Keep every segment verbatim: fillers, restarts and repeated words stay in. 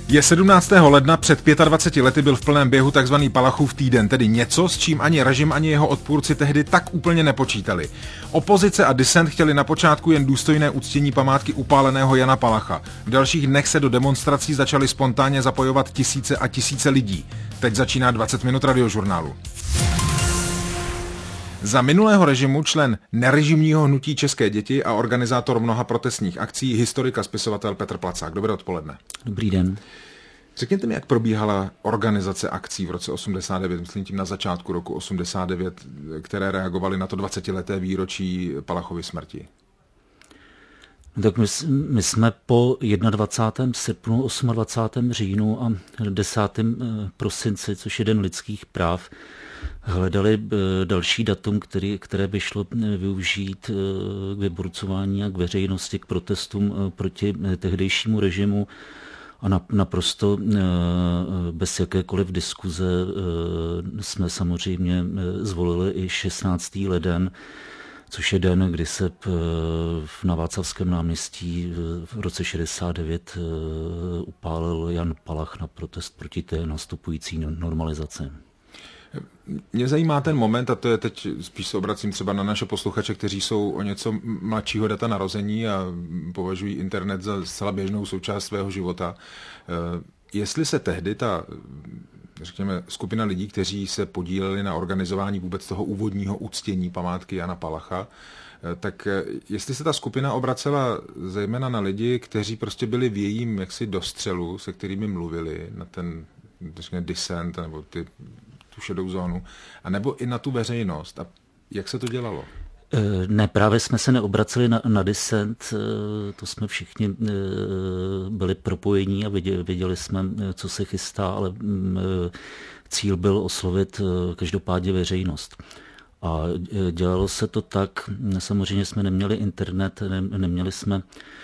Je sedmnáctého ledna, před dvaceti pěti lety byl v plném běhu takzvaný Palachův týden, tedy něco, s čím ani režim, ani jeho odpůrci tehdy tak úplně nepočítali. Opozice a disent chtěli na počátku jen důstojné uctění památky upáleného Jana Palacha. V dalších dnech se do demonstrací začaly spontánně zapojovat tisíce a tisíce lidí. Teď začíná dvacet minut radiožurnálu. Za minulého režimu člen nerežimního hnutí České děti a organizátor mnoha protestních akcí, historik a spisovatel Petr Placák. Dobré odpoledne. Dobrý den. Řekněte mi, jak probíhala organizace akcí v roce osmdesát devět, myslím tím na začátku roku osmdesát devět, které reagovaly na to dvacetileté výročí Palachovy smrti. Tak my, my jsme po dvacátém prvním srpnu, dvacátém osmém říjnu a desátém prosinci, což je Den lidských práv, hledali další datum, který, které by šlo využít k vyburcování a k veřejnosti, k protestům proti tehdejšímu režimu. A naprosto bez jakékoliv diskuze jsme samozřejmě zvolili i šestnáctého leden, což je den, kdy se na Václavském náměstí v roce šedesát devět upálil Jan Palach na protest proti té nastupující normalizaci. Mě zajímá ten moment, a to je teď, spíš se obracím třeba na naše posluchače, kteří jsou o něco mladšího data narození a považují internet za zcela běžnou součást svého života. Jestli se tehdy ta, řekněme, skupina lidí, kteří se podíleli na organizování vůbec toho úvodního uctění památky Jana Palacha, tak jestli se ta skupina obracela zejména na lidi, kteří prostě byli v jejím jaksi dostřelu, se kterými mluvili, na ten, řekněme, disent nebo ty tu šedou zónu, a nebo i na tu veřejnost. A jak se to dělalo? Ne, právě jsme se neobraceli na, na disent, to jsme všichni byli propojení a viděli, viděli jsme, co se chystá, ale cíl byl oslovit každopádně veřejnost. A dělalo se to tak, samozřejmě jsme neměli internet, ne, neměli jsme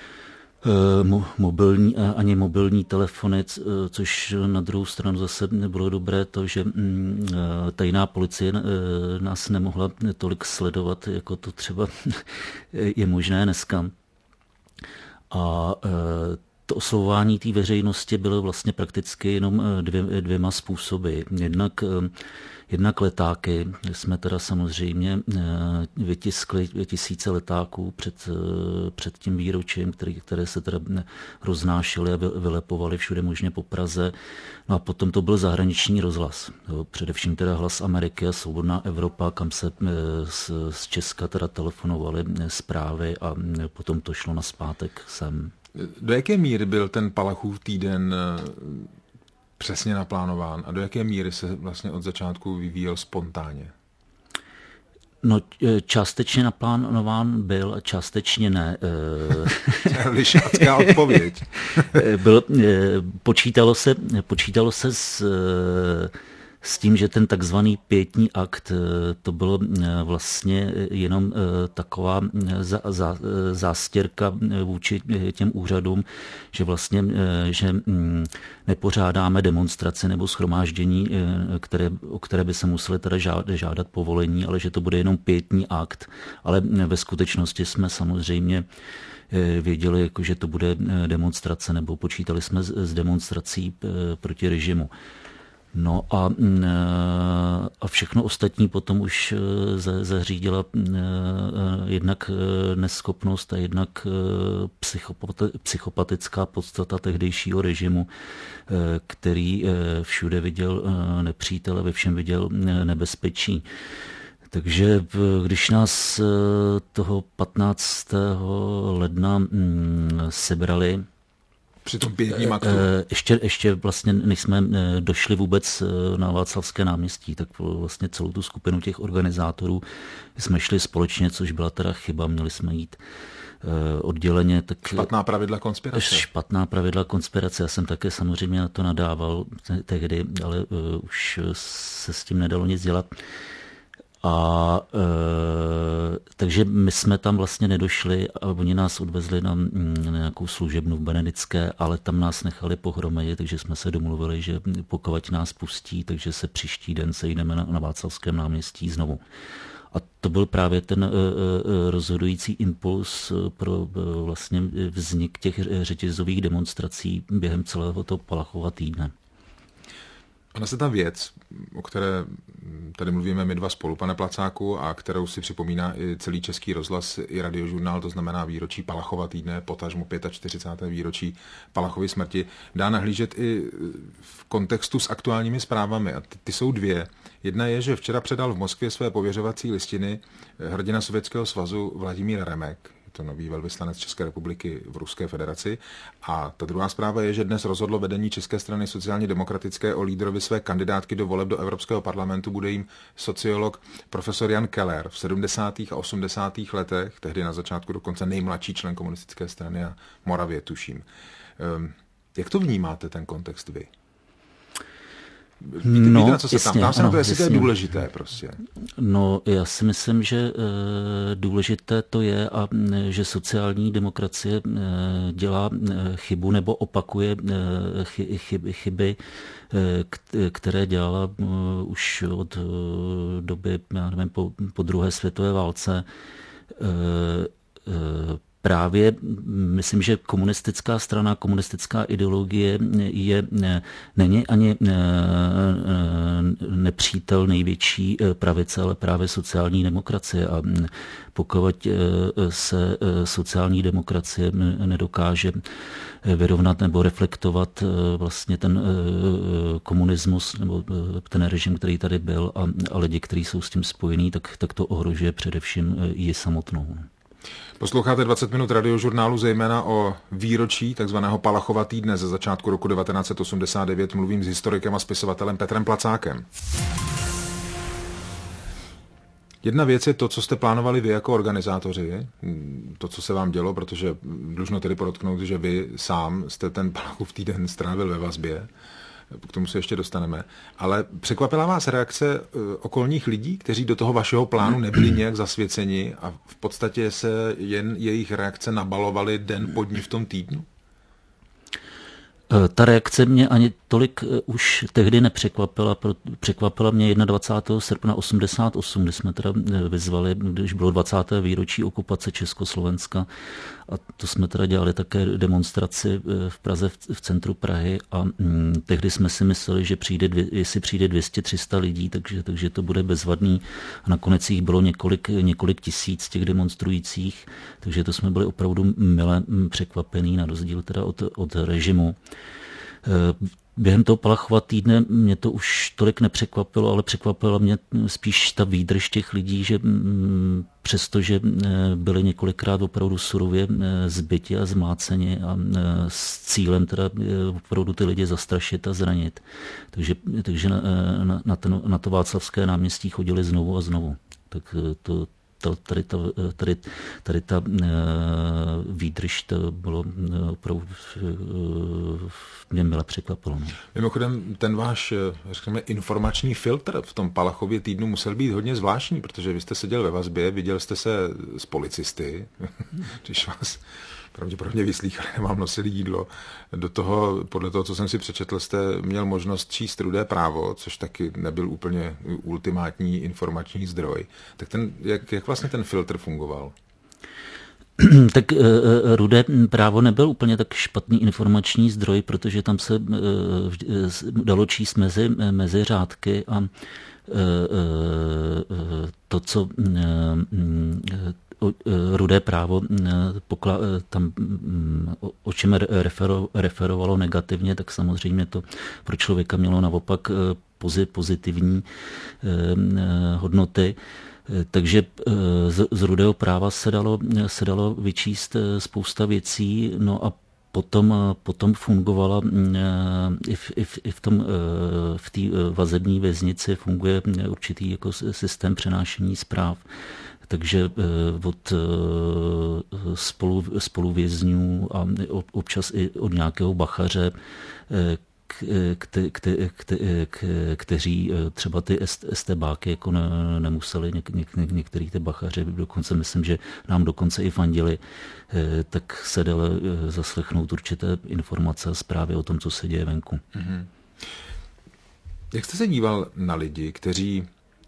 mobilní, ani mobilní telefony, což na druhou stranu zase nebylo dobré to, že tajná policie nás nemohla tolik sledovat, jako to třeba je možné dneska. A to oslovování té veřejnosti bylo vlastně prakticky jenom dvě, dvěma způsoby. Jednak Jednak letáky, jsme teda samozřejmě vytiskli tisíce letáků před, před tím výročím, který, které se teda roznášely a vylepovaly všude možně po Praze. No a potom to byl zahraniční rozhlas. Jo, především teda Hlas Ameriky a Svobodná Evropa, kam se z, z Česka teda telefonovaly zprávy a potom to šlo nazpátek sem. Do jaké míry byl ten Palachův týden přesně naplánován a do jaké míry se vlastně od začátku vyvíjel spontánně? No, částečně naplánován byl a částečně ne. Lišácká odpověď. Byl, počítalo se, počítalo se s, s tím, že ten takzvaný pietní akt, to bylo vlastně jenom taková zá, zá, zástěrka vůči těm úřadům, že vlastně, že nepořádáme demonstrace nebo shromáždění, které, o které by se museli teda žádat, žádat povolení, ale že to bude jenom pietní akt. Ale ve skutečnosti jsme samozřejmě věděli, jako, že to bude demonstrace, nebo počítali jsme s demonstrací proti režimu. No a, a všechno ostatní potom už zařídila jednak neschopnost a jednak psychopatická podstata tehdejšího režimu, který všude viděl nepřítele, ve všem viděl nebezpečí. Takže když nás toho patnáctého ledna sebrali, při tom pětním aktu. Ještě, ještě vlastně, než jsme došli vůbec na Václavské náměstí, tak vlastně celou tu skupinu těch organizátorů jsme šli společně, což byla teda chyba, měli jsme jít odděleně. Tak špatná pravidla konspirace. Špatná pravidla konspirace. Já jsem také samozřejmě na to nadával tehdy, ale už se s tím nedalo nic dělat. A e, takže my jsme tam vlastně nedošli a oni nás odvezli na, na nějakou služebnu v Benedické, ale tam nás nechali pohromadě, takže jsme se domluvili, že pokud nás pustí, takže se příští den sejdeme na, na Václavském náměstí znovu. A to byl právě ten rozhodující impuls pro vlastně vznik těch řetězových demonstrací během celého toho Palachova týdne. Ona se ta věc, o které tady mluvíme my dva spolu, pane Placáku, a kterou si připomíná i celý Český rozhlas i Radiožurnál, to znamená výročí Palachova týdne, potažmo čtyřicáté pátého výročí Palachovy smrti, dá nahlížet i v kontextu s aktuálními zprávami. A ty, ty jsou dvě. Jedna je, že včera předal v Moskvě své pověřovací listiny hrdina Sovětského svazu Vladimír Remek, to nový velvyslanec České republiky v Ruské federaci. A ta druhá zpráva je, že dnes rozhodlo vedení České strany sociálně demokratické o lídrovi své kandidátky do voleb do Evropského parlamentu. Bude jim sociolog profesor Jan Keller, v sedmdesátých a osmdesátých letech, tehdy na začátku dokonce nejmladší člen komunistické strany a Moravě, tuším. Jak to vnímáte, ten kontext vy? Víte, no, víte, na co se jasně, tam? Tam se ano, na to, jestli jasně. to je důležité prostě. No, já si myslím, že e, důležité to je, a že sociální demokracie e, dělá e, chybu nebo opakuje e, chy, chyby, chyby e, k, které dělala e, už od e, doby, já nevím, po, po druhé světové válce. E, e, Právě myslím, že komunistická strana, komunistická ideologie je, není ani nepřítel největší pravice, ale právě sociální demokracie. A pokud se sociální demokracie nedokáže vyrovnat nebo reflektovat vlastně ten komunismus nebo ten režim, který tady byl, a, a lidi, kteří jsou s tím spojení, tak, tak to ohrožuje především ji samotnou. Posloucháte dvacet minut Radiožurnálu, zejména o výročí takzvaného Palachova týdne ze začátku roku devatenáct set osmdesát devět. Mluvím s historikem a spisovatelem Petrem Placákem. Jedna věc je to, co jste plánovali vy jako organizátoři, to, co se vám dělo, protože dlužno tedy podotknout, že vy sám jste ten Palachov týden strávil ve vazbě. K tomu se ještě dostaneme. Ale překvapila vás reakce okolních lidí, kteří do toho vašeho plánu nebyli nějak zasvěceni a v podstatě se jen jejich reakce nabalovaly den po dní v tom týdnu? Ta reakce mě ani tolik už tehdy nepřekvapila. Překvapila mě dvacátého prvního srpna osmdesát osm, kdy jsme teda vyzvali, když bylo dvacáté výročí okupace Československa, a to jsme teda dělali také demonstraci v Praze, v centru Prahy, a hm, tehdy jsme si mysleli, že přijde, jestli přijde dvě stě tři sta lidí, takže, takže to bude bezvadný. A nakonec jich bylo několik, několik tisíc těch demonstrujících, takže to jsme byli opravdu mile překvapení, na rozdíl teda od, od režimu. Během toho Palachova týdne mě to už tolik nepřekvapilo, ale překvapila mě spíš ta výdrž těch lidí, že přestože byli několikrát opravdu surově zbyti a zmláceni a s cílem teda opravdu ty lidi zastrašit a zranit. Takže, takže na, na, ten, na to Václavské náměstí chodili znovu a znovu. Tak to Tady ta, tady, tady ta výdrž, to bylo opravdu mě mile překvapilo. Mimochodem, ten váš, řekněme, informační filtr v tom Palachově týdnu musel být hodně zvláštní, protože vy jste seděl ve vazbě, viděl jste se s policisty, když vás pravděpodobně vyslýchali, vám nosili jídlo. Do toho, podle toho, co jsem si přečetl, jste měl možnost číst Rudé právo, což taky nebyl úplně ultimátní informační zdroj. Tak ten, jak, jak vlastně ten filtr fungoval? Tak uh, Rudé právo nebyl úplně tak špatný informační zdroj, protože tam se uh, dalo číst mezi, mezi řádky a uh, uh, to, co uh, Rudé právo pokla, tam o čem refero, referovalo negativně, tak samozřejmě to pro člověka mělo naopak pozitivní hodnoty. Takže z, z Rudého práva se dalo, se dalo vyčíst spousta věcí, no a Potom, potom fungovala i v, i v, i v tom, v té vazební věznici funguje určitý jako systém přenášení zpráv. Takže od spolu, spoluvězňů a občas i od nějakého bachaře, Kte, kte, kte, kteří třeba ty estebáky jako ne, nemuseli, něk, něk, některý ty bachaři, dokonce myslím, že nám dokonce i fandili, tak se dalo zaslechnout určité informace a zprávy o tom, co se děje venku. Mm-hmm. Jak jste se díval na lidi, kteří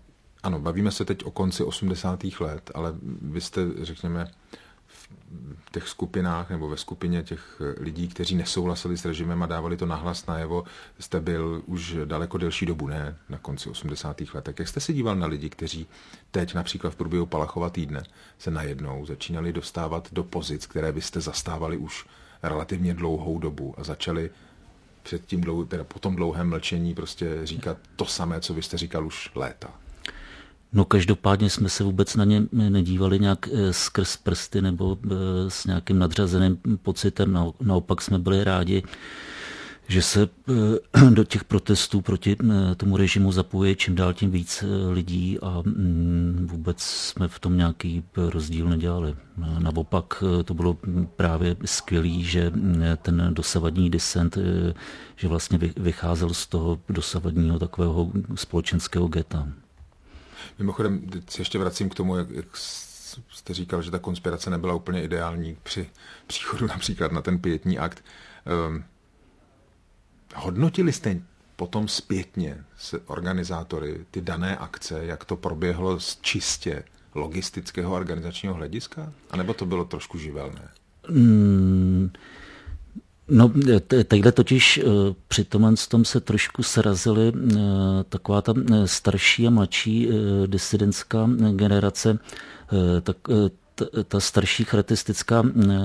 Ano, bavíme se teď o konci osmdesátých let, ale vy jste, řekněme, v těch skupinách nebo ve skupině těch lidí, kteří nesouhlasili s režimem a dávali to nahlas najevo, jste byl už daleko delší dobu, ne na konci osmdesátých let. Jak jste se díval na lidi, kteří teď například v průběhu Palachova týdne se najednou začínali dostávat do pozic, které vy jste zastávali už relativně dlouhou dobu a začali před tím dlouho, teda po tom dlouhém mlčení prostě říkat to samé, co vy jste říkal už léta? No každopádně jsme se vůbec na ně nedívali nějak skrz prsty nebo s nějakým nadřazeným pocitem. Naopak jsme byli rádi, že se do těch protestů proti tomu režimu zapojuje čím dál tím víc lidí a vůbec jsme v tom nějaký rozdíl nedělali. Naopak to bylo právě skvělý, že ten dosavadní disent, že vlastně vycházel z toho dosavadního takového společenského geta. Mimochodem, teď se ještě vracím k tomu, jak, jak jste říkal, že ta konspirace nebyla úplně ideální při příchodu například na ten pietní akt. Um, hodnotili jste potom zpětně se organizátory ty dané akce, jak to proběhlo z čistě logistického organizačního hlediska? A nebo to bylo trošku živelné? Mm. No, takhle totiž při tomhle tom se trošku srazily taková ta starší a mladší disidentská generace, tak ta starší charakteristická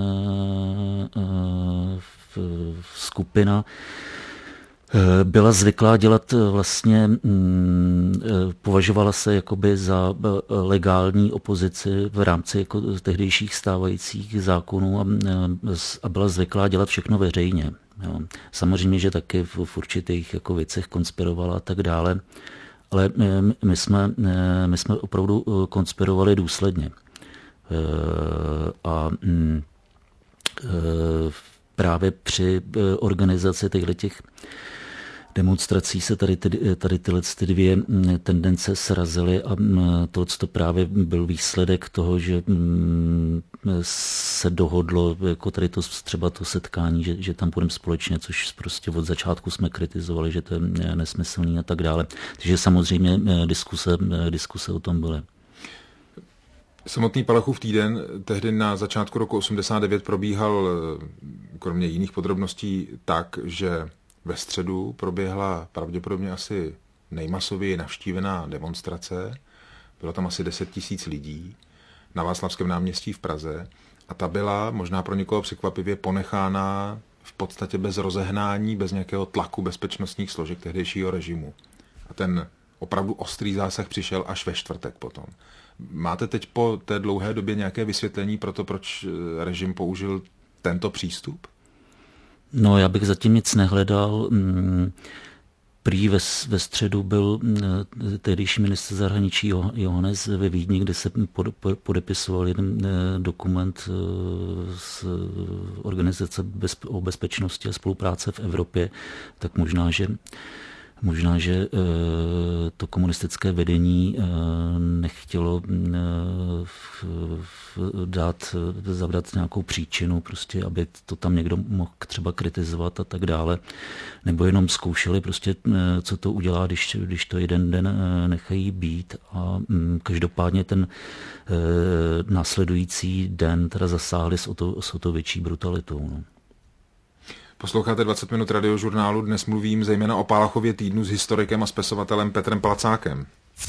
skupina byla zvyklá dělat vlastně, považovala se jakoby za legální opozici v rámci jako tehdejších stávajících zákonů a, a byla zvyklá dělat všechno veřejně. Jo. Samozřejmě, že taky v, v určitých jako věcech konspirovala a tak dále, ale my, my, jsme, my jsme opravdu konspirovali důsledně. A právě při organizaci těch demonstrací se tady, ty, tady tyhle ty dvě tendence srazily a to právě byl výsledek toho, že se dohodlo jako tady to třeba to setkání, že, že tam půjdeme společně, což prostě od začátku jsme kritizovali, že to je nesmyslný a tak dále. Takže samozřejmě diskuse, diskuse o tom byly. Samotný Palachův týden tehdy na začátku roku osmdesát devět probíhal, kromě jiných podrobností, tak, že ve středu proběhla pravděpodobně asi nejmasověji navštívená demonstrace. Bylo tam asi deset tisíc lidí na Václavském náměstí v Praze a ta byla možná pro někoho překvapivě ponechána v podstatě bez rozehnání, bez nějakého tlaku bezpečnostních složek tehdejšího režimu. A ten opravdu ostrý zásah přišel až ve čtvrtek potom. Máte teď po té dlouhé době nějaké vysvětlení pro to, proč režim použil tento přístup? No, já bych zatím nic nehledal. Prý ve, ve středu byl tehdejší ministr zahraničí Johannes ve Vídni, kde se podepisoval jeden dokument z Organizace o bezpečnosti a spolupráce v Evropě, tak možná, že Možná, že to komunistické vedení nechtělo dát, zavdat nějakou příčinu, prostě, aby to tam někdo mohl třeba kritizovat a tak dále. Nebo jenom zkoušeli, prostě, co to udělá, když, když to jeden den nechají být. A každopádně ten následující den teda zasáhli s o to, s o to větší brutalitou. No. Posloucháte dvacet minut radiožurnálu, dnes mluvím zejména o Palachově týdnu s historikem a spisovatelem Petrem Palacákem.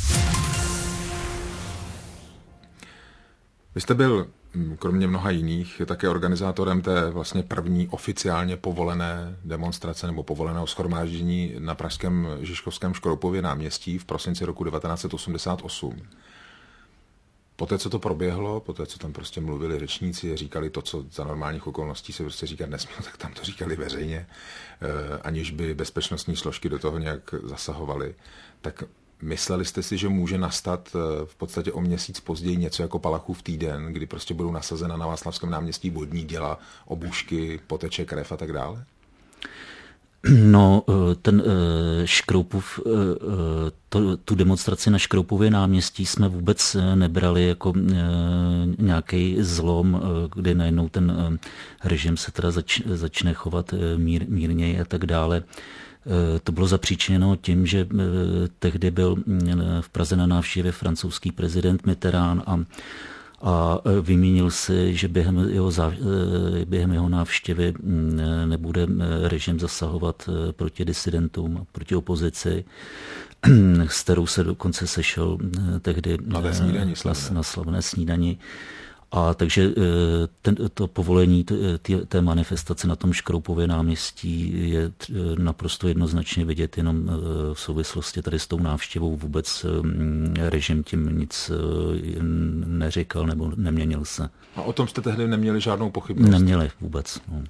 Vy jste byl, kromě mnoha jiných, také organizátorem té vlastně první oficiálně povolené demonstrace nebo povoleného shromáždění na pražském Žižkovském Škropově náměstí v prosinci roku devatenáct set osmdesát osm. Poté, co to proběhlo, poté, co tam prostě mluvili řečníci, říkali to, co za normálních okolností se prostě říkat nesměl, tak tam to říkali veřejně, aniž by bezpečnostní složky do toho nějak zasahovaly. Tak mysleli jste si, že může nastat v podstatě o měsíc později něco jako Palachův týden, kdy prostě budou nasazena na Václavském náměstí vodní děla, obušky, poteče krev a tak dále? No, ten Škroupův, to, tu demonstraci na Škroupově náměstí jsme vůbec nebrali jako nějaký zlom, kdy najednou ten režim se teda zač, začne chovat mír, mírněji a tak dále. To bylo zapříčiněno tím, že tehdy byl v Praze na návštěvě francouzský prezident Mitterrand a a vymínil si, že během jeho, během jeho návštěvy nebude režim zasahovat proti disidentům, proti opozici, s kterou se dokonce sešel tehdy na, snídani, na, na slavné snídani. A takže ten, to povolení té, té manifestace na tom Škroupově náměstí je naprosto jednoznačně vidět jenom v souvislosti tady s tou návštěvou. Vůbec režim tím nic neříkal nebo neměnil se. A o tom jste tehdy neměli žádnou pochybnost? Neměli vůbec. No.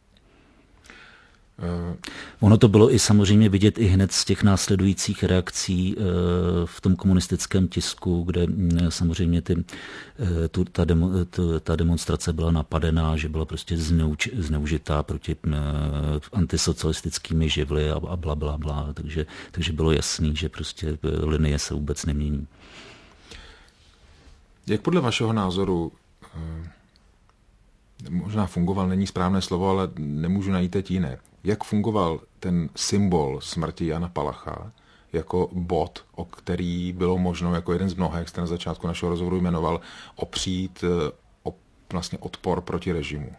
Ono to bylo i samozřejmě vidět i hned z těch následujících reakcí v tom komunistickém tisku, kde samozřejmě ty, tu, ta, demo, tu, ta demonstrace byla napadená, že byla prostě zneuč, zneužitá proti antisocialistickými živly a, a bla, bla, bla. Takže, takže bylo jasný, že prostě linie se vůbec nemění. Jak podle vašeho názoru, možná fungoval, není správné slovo, ale nemůžu najít teď jiné. Jak fungoval ten symbol smrti Jana Palacha jako bod, o který bylo možno jako jeden z mnoha, jak jste na začátku našeho rozhovoru jmenoval, opřít o vlastně odpor proti režimu?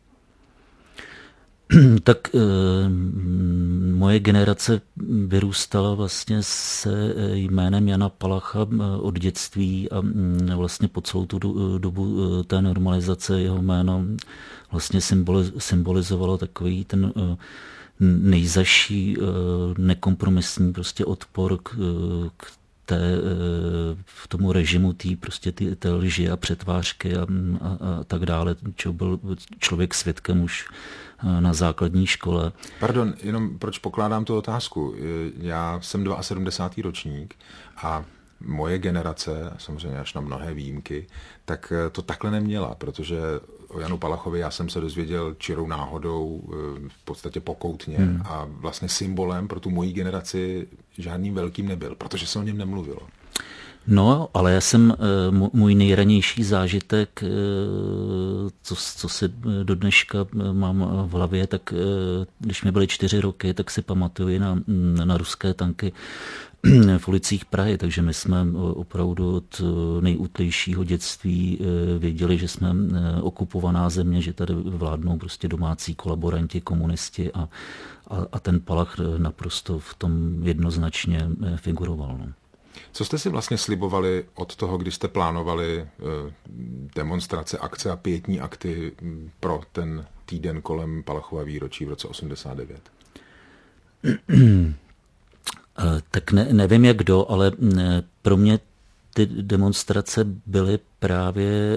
Tak e, moje generace vyrůstala vlastně se jménem Jana Palacha od dětství a vlastně po celou tu dobu té normalizace jeho jméno vlastně symbolizovalo takový ten nejzaší nekompromisní prostě odpor k, k té, v tomu režimu tý, prostě ty, té lži a přetvářky a, a, a tak dále, čeho byl člověk svědkem už na základní škole. Pardon, jenom proč pokládám tu otázku. Já jsem sedmdesátý druhý ročník a moje generace, samozřejmě až na mnohé výjimky, tak to takhle neměla, protože o Janu Palachovi já jsem se dozvěděl čirou náhodou, v podstatě pokoutně hmm. a vlastně symbolem pro tu moji generaci žádným velkým nebyl, protože se o něm nemluvilo. No, ale já jsem, můj nejranější zážitek, co, co si do dneška mám v hlavě, tak když mi byly čtyři roky, tak si pamatuju na, na ruské tanky v ulicích Prahy, takže my jsme opravdu od nejútlejšího dětství věděli, že jsme okupovaná země, že tady vládnou prostě domácí kolaboranti, komunisti a, a, a ten Palach naprosto v tom jednoznačně figuroval. No. Co jste si vlastně slibovali od toho, když jste plánovali demonstrace, akce a pietní akty pro ten týden kolem Palachova výročí v roce osmdesát devět? Tak ne, nevím jak kdo, ale pro mě ty demonstrace byly právě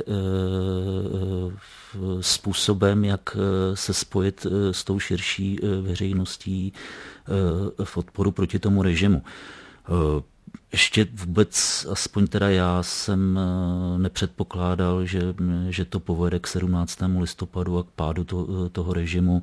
způsobem, jak se spojit s tou širší veřejností v odporu proti tomu režimu. Ještě vůbec, aspoň teda já jsem nepředpokládal, že, že to povede k sedmnáctému listopadu a k pádu to, toho režimu.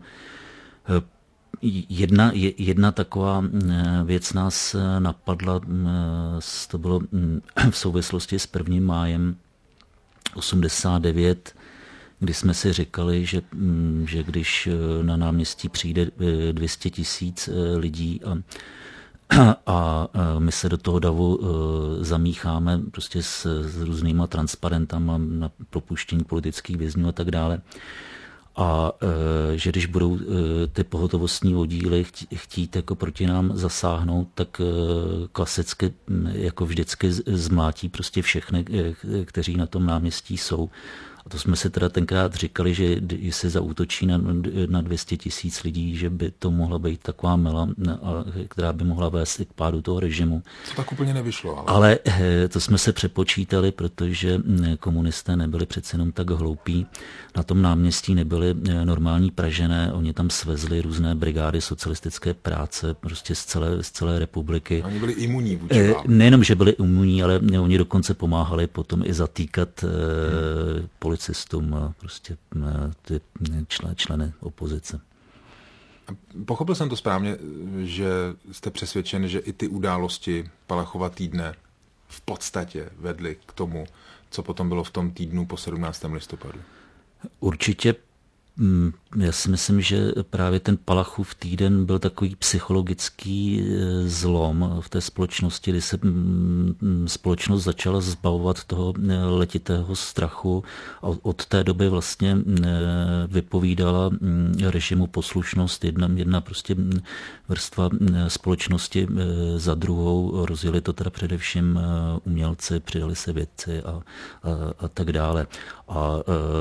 Jedna, jedna taková věc nás napadla, to bylo v souvislosti s prvním májem osmdesát devět, kdy jsme si říkali, že, že když na náměstí přijde dvě stě tisíc lidí a a my se do toho davu zamícháme prostě s, s různýma transparentama na propuštění politických vězňů a tak dále. A že když budou ty pohotovostní oddíly chtít jako proti nám zasáhnout, tak klasicky jako vždycky zmlátí prostě všechny, kteří na tom náměstí jsou. A to jsme si teda tenkrát říkali, že jestli zaútočí na, na dvě stě tisíc lidí, že by to mohla být taková mela, která by mohla vést i k pádu toho režimu. To tak úplně nevyšlo. Ale... ale to jsme se přepočítali, protože komunisté nebyli přece jenom tak hloupí. Na tom náměstí nebyli normální Pražané, oni tam svezli různé brigády socialistické práce prostě z celé, z celé republiky. Oni byli imunní vůči vám. Nejenom, že byli imunní, ale oni dokonce pomáhali potom i zatýkat hmm. policistům a prostě ty člen, členy opozice. Pochopil jsem to správně, že jste přesvědčen, že i ty události Palachova týdne v podstatě vedly k tomu, co potom bylo v tom týdnu po sedmnáctého listopadu? Určitě. Já si myslím, že právě ten Palachův týden byl takový psychologický zlom v té společnosti, kdy se společnost začala zbavovat toho letitého strachu a od té doby vlastně vypovídala režimu poslušnost. Jedna, jedna prostě vrstva společnosti za druhou. Rozjeli to teda především umělci, přidali se vědci a, a, a tak dále. A, a,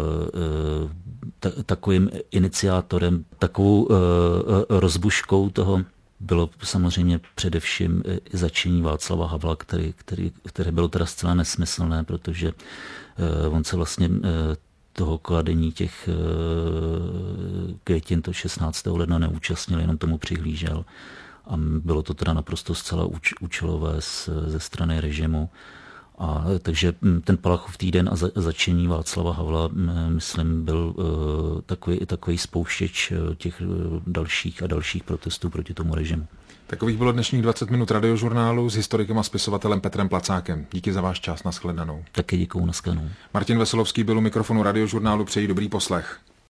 a takovým iniciátorem, takovou uh, rozbuškou toho bylo samozřejmě především začení Václava Havla, který, který, které bylo teda zcela nesmyslné, protože uh, on se vlastně uh, toho kladení těch uh, květin to šestnáctého ledna neúčastnil, jenom tomu přihlížel. A bylo to teda naprosto zcela úč, účelové z, ze strany režimu. A takže ten Palachův týden a začení Václava Havla, myslím, byl uh, takový, takový spouštěč těch dalších a dalších protestů proti tomu režimu. Takových bylo dnešních dvacet minut Radiožurnálu s historikem a spisovatelem Petrem Placákem. Díky za váš čas, nashledanou. Taky děkuju, nashledanou. Martin Veselovský byl u mikrofonu Radiožurnálu, přeji dobrý poslech.